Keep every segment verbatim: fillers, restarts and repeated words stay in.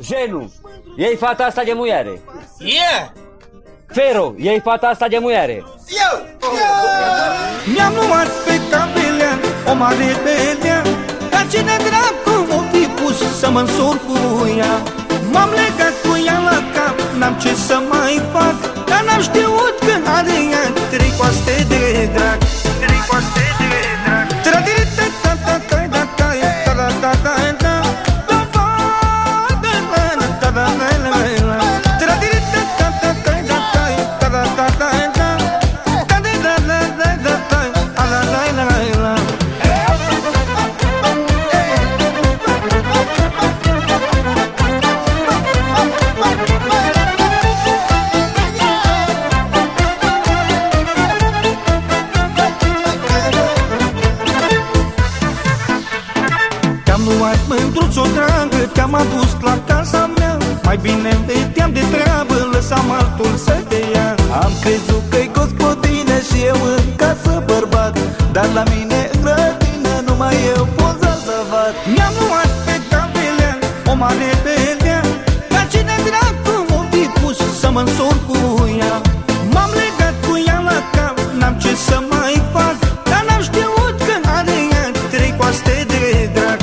Genu, iei fata asta de muiare. Yeah! Fero, iei fata asta de muiare. Eu! Mi-am luat pe capelea o mare pelea, dar cine dracu o fi pus să mă însor cu ea? M-am legat cu ea la cap, n-am ce să mai fac, dar n-am știut că are ea trei coaste de drag. Trei coaste de drag. Mândruț-o dragă, te-am adus la casa mea, mai bine vedeam de treabă, lăsam altul să te ia. Am crezut că-i gospodină și eu în casă bărbat, dar la mine în grădină numai eu pot să văd. Mi-am luat pe capelea o mare pelea, dar cine dracu o fi pus să mă însor cu ea? M-am legat cu ea la cap, n-am ce să mai fac, dar n-am știut că are ea trei coaste de drag.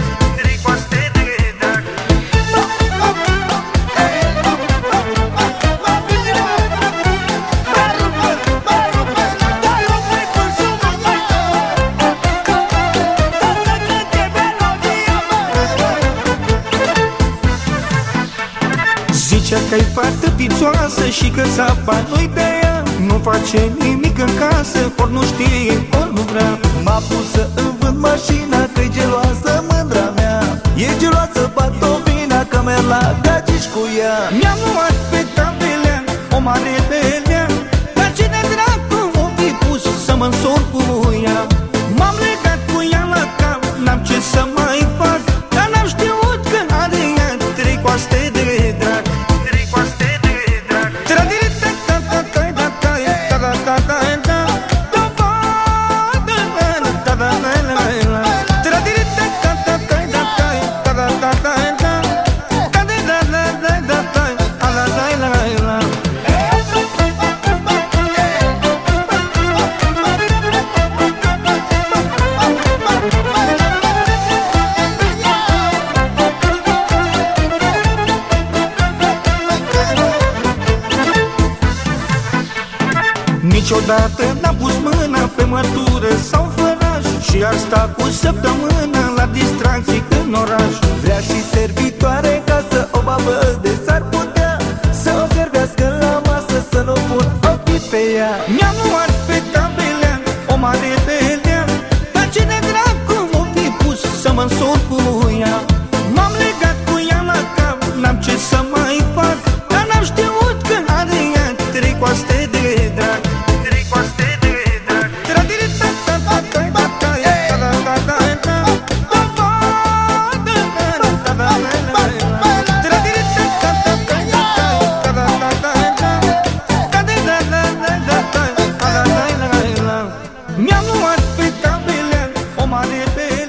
Zicea că-i foarte pițoasă și că sapa nu-i de ea, nu face nimic în casă, ori nu știe, ori nu vrea. M-a pus să îmi vând mașina, că-i geloasă mândra mea, e geloasă patovina, că merg la gagici cu ea. Mi-am luat pe capelea o mare pelea, dar cine dracu o fi pus să mă însor cu ea? M-am legat cu ea la cap, n-am ce să mai fac, dar n-am știut că are ea trei coaste de drag. Trei coaste de drag. Niciodată n-am pus mâna pe mătură sau făraș și ar sta cu săptămână la distracții în oraș. Vrea și servitoare în casă, o babă de s-ar putea să o servească la masă, să nu pun ochii pe ea. Mi-am luat pe capelea o mare pelea, dar cine dracu o fi pus să mă însor cu ea? M-am legat cu ea la cap, n-am ce să mai fac, dar n-am știut că are ea trei coaste de drag. Trei coaste de drag. Mi-am luat pe capelea o mare pelea.